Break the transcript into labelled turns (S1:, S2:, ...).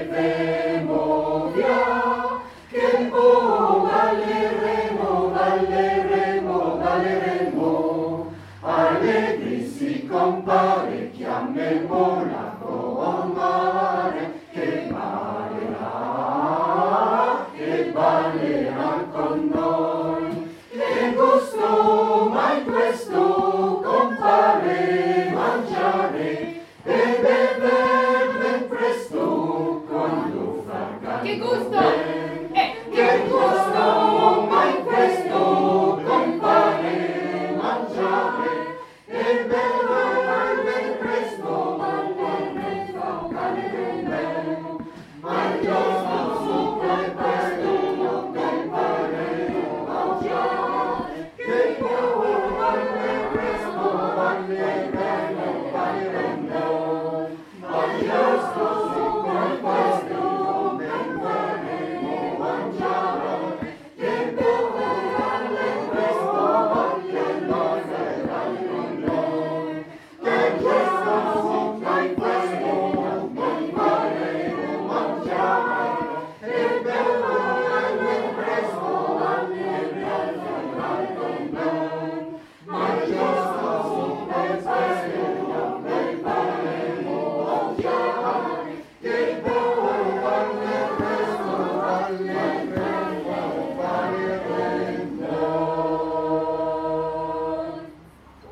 S1: bevemo via, che poi balleremo, balleremo, balleremo, allegri si compare, chiamemo la comare, che ballerà con noi. Che gusto mai questo, compare, mangiare e bever ben presto quando fa caldo.
S2: Che gusto